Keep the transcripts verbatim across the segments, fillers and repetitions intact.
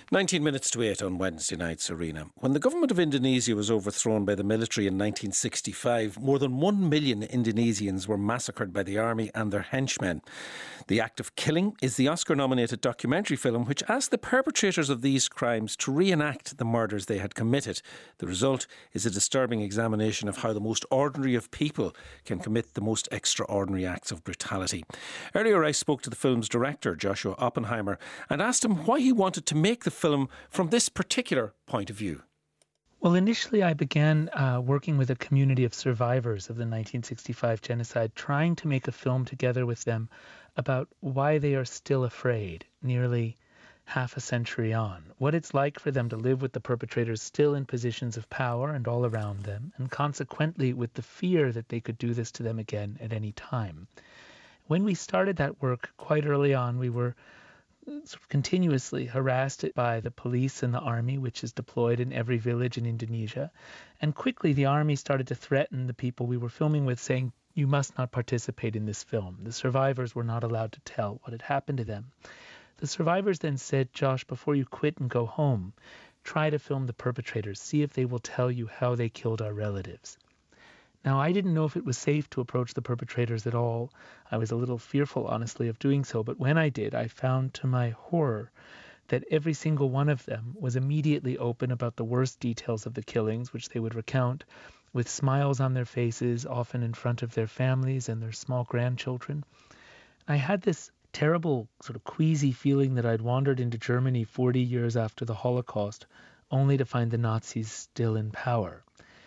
nineteen minutes to eight on Wednesday night, Serena. When the government of Indonesia was overthrown by the military in nineteen sixty-five, more than one million Indonesians were massacred by the army and their henchmen. The Act of Killing is the Oscar-nominated documentary film which asked the perpetrators of these crimes to reenact the murders they had committed. The result is a disturbing examination of how the most ordinary of people can commit the most extraordinary acts of brutality. Earlier I spoke to the film's director, Joshua Oppenheimer, and asked him why he wanted to make the film from this particular point of view. Well, initially I began uh, working with a community of survivors of the nineteen sixty-five genocide, trying to make a film together with them about why they are still afraid, nearly half a century on. What it's like for them to live with the perpetrators still in positions of power and all around them, and consequently with the fear that they could do this to them again at any time. When we started that work quite early on, we were sort of continuously harassed by the police and the army, which is deployed in every village in Indonesia. And quickly the army started to threaten the people we were filming with, saying, "You must not participate in this film." The survivors were not allowed to tell what had happened to them. The survivors then said, "Josh, before you quit and go home, try to film the perpetrators. See if they will tell you how they killed our relatives." Now, I didn't know if it was safe to approach the perpetrators at all. I was a little fearful, honestly, of doing so. But when I did, I found to my horror that every single one of them was immediately open about the worst details of the killings, which they would recount with smiles on their faces, often in front of their families and their small grandchildren. I had this terrible sort of queasy feeling that I'd wandered into Germany forty years after the Holocaust, only to find the Nazis still in power.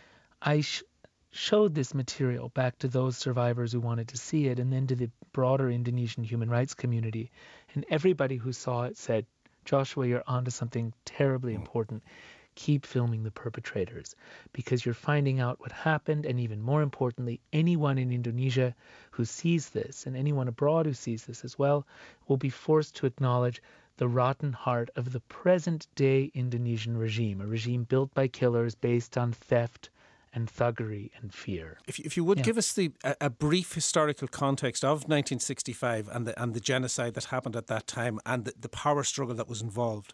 I sh- showed this material back to those survivors who wanted to see it, and then to the broader Indonesian human rights community. And everybody who saw it said, "Joshua, you're onto something terribly important. Keep filming the perpetrators, because you're finding out what happened, and even more importantly, anyone in Indonesia who sees this, and anyone abroad who sees this as well, will be forced to acknowledge the rotten heart of the present-day Indonesian regime, a regime built by killers based on theft and thuggery and fear." If, if you would yeah. give us the a, a brief historical context of nineteen sixty-five and the and the genocide that happened at that time and the, the power struggle that was involved.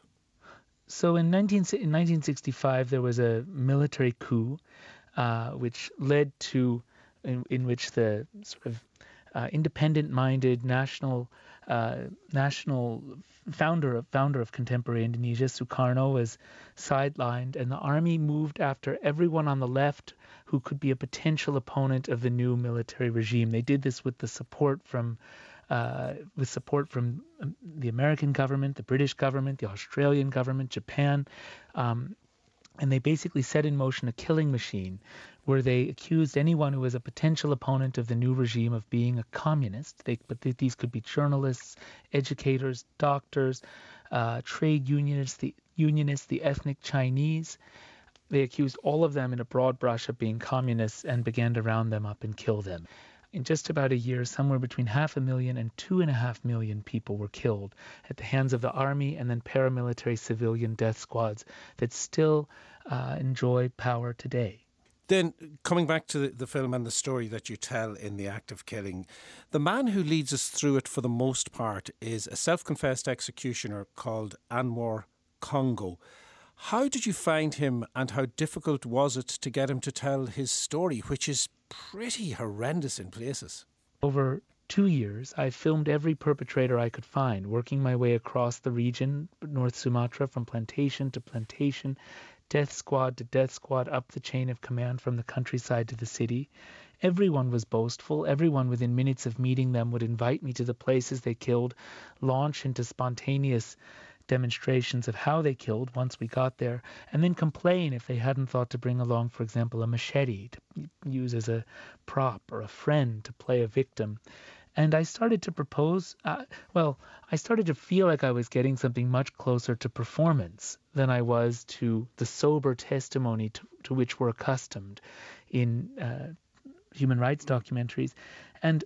So in, nineteen, in nineteen sixty-five there was a military coup uh, which led to, in, in which the sort of uh, independent-minded national uh, national founder of founder of contemporary Indonesia, Sukarno, was sidelined, and the army moved after everyone on the left who could be a potential opponent of the new military regime. They did this with the support from uh, with support from the American government, the British government, the Australian government, Japan. Um, And they basically set in motion a killing machine where they accused anyone who was a potential opponent of the new regime of being a communist. They, but they, these could be journalists, educators, doctors, uh, trade unionists, the unionists, the ethnic Chinese. They accused all of them in a broad brush of being communists and began to round them up and kill them. In just about a year, somewhere between half a million and two and a half million people were killed at the hands of the army and then paramilitary civilian death squads that still uh, enjoy power today. Then, coming back to the, the film and the story that you tell in The Act of Killing, the man who leads us through it for the most part is a self-confessed executioner called Anwar Congo. How did you find him, and how difficult was it to get him to tell his story, which is pretty horrendous in places? Over two years, I filmed every perpetrator I could find, working my way across the region, North Sumatra, from plantation to plantation, death squad to death squad, up the chain of command from the countryside to the city. Everyone was boastful. Everyone within minutes of meeting them would invite me to the places they killed, launch into spontaneous demonstrations of how they killed once we got there, and then complain if they hadn't thought to bring along, for example, a machete to use as a prop, or a friend to play a victim. And I started to propose, uh, well, I started to feel like I was getting something much closer to performance than I was to the sober testimony to, to which we're accustomed in uh, human rights documentaries. And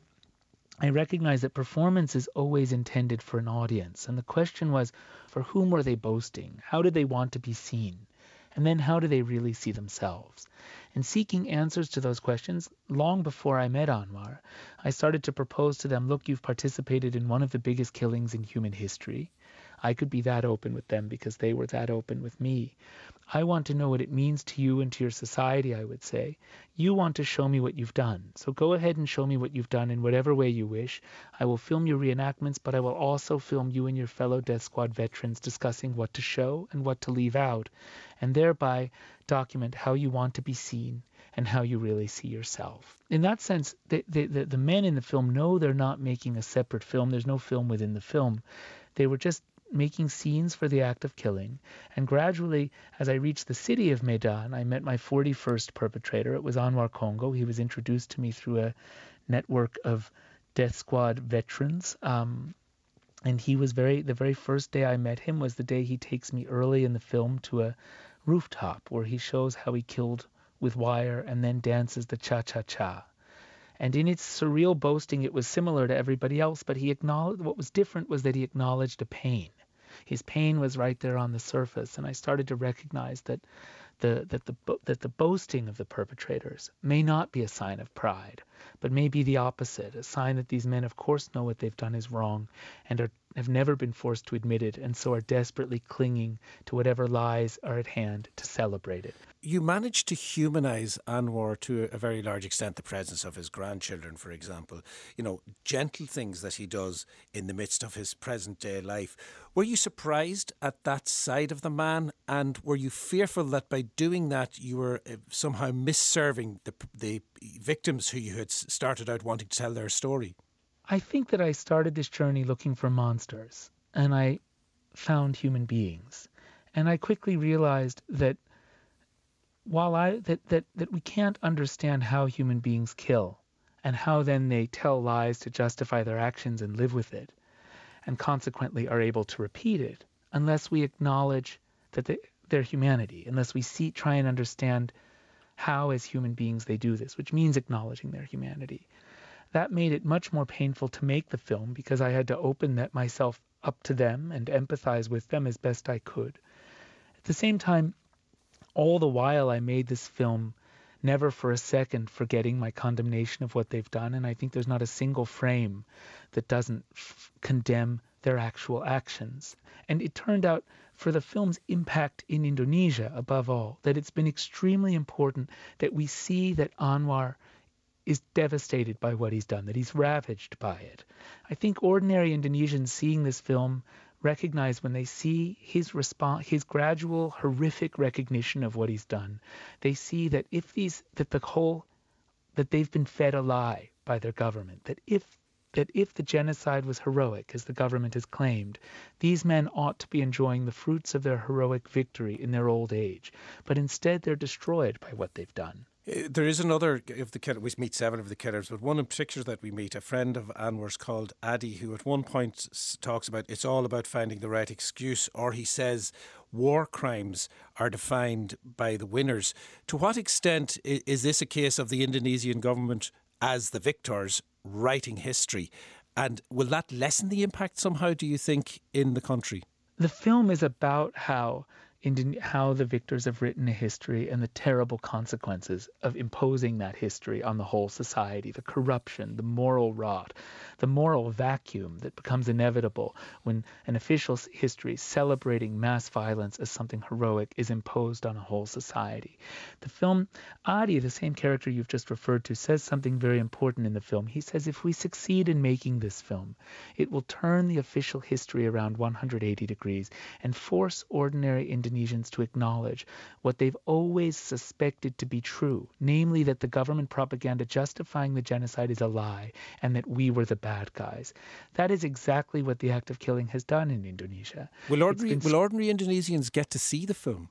I recognize that performance is always intended for an audience. And the question was, for whom were they boasting? How did they want to be seen? And then how do they really see themselves? And seeking answers to those questions, long before I met Anwar, I started to propose to them, look, you've participated in one of the biggest killings in human history. I could be that open with them because they were that open with me. I want to know what it means to you and to your society, I would say. You want to show me what you've done. So go ahead and show me what you've done in whatever way you wish. I will film your reenactments, but I will also film you and your fellow Death Squad veterans discussing what to show and what to leave out, and thereby document how you want to be seen and how you really see yourself. In that sense, the, the, the, the men in the film know they're not making a separate film. There's no film within the film. They were just making scenes for the act of killing. And gradually, as I reached the city of Medan, I met my forty-first perpetrator. It was Anwar Congo. He was introduced to me through a network of Death Squad veterans. Um, and he was very, the very first day I met him was the day he takes me early in the film to a rooftop where he shows how he killed with wire and then dances the cha-cha-cha. And in its surreal boasting, it was similar to everybody else, but he acknowledged what was different was that he acknowledged a pain. His pain was right there on the surface, and I started to recognize that the that the that the boasting of the perpetrators may not be a sign of pride, but may be the opposite, a sign that these men, of course, know what they've done is wrong and are, have never been forced to admit it, and so are desperately clinging to whatever lies are at hand to celebrate it. You managed to humanize Anwar to a very large extent, the presence of his grandchildren, for example. You know, gentle things that he does in the midst of his present-day life. Were you surprised at that side of the man? And were you fearful that by doing that you were somehow misserving the, the victims who you had started out wanting to tell their story? I think that I started this journey looking for monsters, and I found human beings. And I quickly realized that while I that, that, that we can't understand how human beings kill and how then they tell lies to justify their actions and live with it, and consequently are able to repeat it, unless we acknowledge that they, their humanity, unless we see, try and understand how as human beings they do this, which means acknowledging their humanity. That made it much more painful to make the film because I had to open that myself up to them and empathize with them as best I could. At the same time, all the while I made this film, never for a second forgetting my condemnation of what they've done, and I think there's not a single frame that doesn't f- condemn their actual actions. And it turned out, for the film's impact in Indonesia, above all, that it's been extremely important that we see that Anwar is devastated by what he's done, that he's ravaged by it. I think ordinary Indonesians seeing this film recognize when they see his response, his gradual horrific recognition of what he's done, they see that if these, that the whole, that they've been fed a lie by their government, that if that if the genocide was heroic, as the government has claimed, these men ought to be enjoying the fruits of their heroic victory in their old age. But instead, they're destroyed by what they've done. There is another of the killers. We meet seven of the killers, but one in particular that we meet, a friend of Anwar's called Adi, who at one point talks about it's all about finding the right excuse, or he says war crimes are defined by the winners. To what extent is this a case of the Indonesian government as the victors writing history? And will that lessen the impact somehow, do you think, in the country? The film is about how how the victors have written a history and the terrible consequences of imposing that history on the whole society, the corruption, the moral rot, the moral vacuum that becomes inevitable when an official history celebrating mass violence as something heroic is imposed on a whole society. The film, Adi, the same character you've just referred to, says something very important in the film. He says if we succeed in making this film, it will turn the official history around one hundred eighty degrees and force ordinary Indonesians to acknowledge what they've always suspected to be true, namely that the government propaganda justifying the genocide is a lie and that we were the bad guys. That is exactly what the act of killing has done in Indonesia. Will ordinary, been... will ordinary Indonesians get to see the film?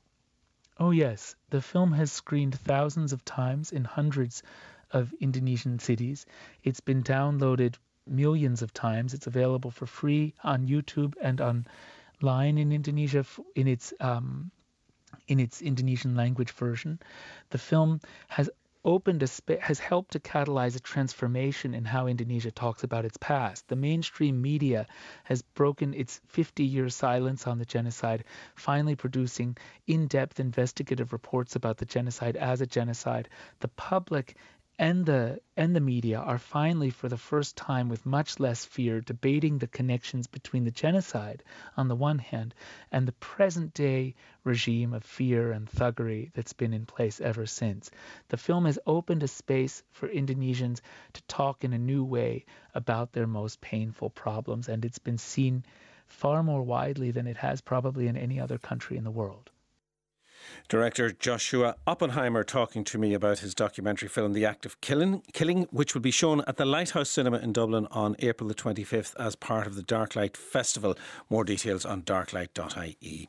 Oh yes, the film has screened thousands of times in hundreds of Indonesian cities. It's been downloaded millions of times. It's available for free on YouTube and on line in Indonesia in its um, in its Indonesian language version. The film has opened a spa- has helped to catalyze a transformation in how Indonesia talks about its past. The mainstream media has broken its fifty-year silence on the genocide, finally producing in-depth investigative reports about the genocide as a genocide. The public and the and the media are finally, for the first time, with much less fear, debating the connections between the genocide on the one hand and the present day regime of fear and thuggery that's been in place ever since. The film has opened a space for Indonesians to talk in a new way about their most painful problems, and it's been seen far more widely than it has probably in any other country in the world. Director Joshua Oppenheimer talking to me about his documentary film The Act of Killing, Killing, which will be shown at the Lighthouse Cinema in Dublin on April the twenty-fifth as part of the Darklight Festival. More details on darklight dot I E.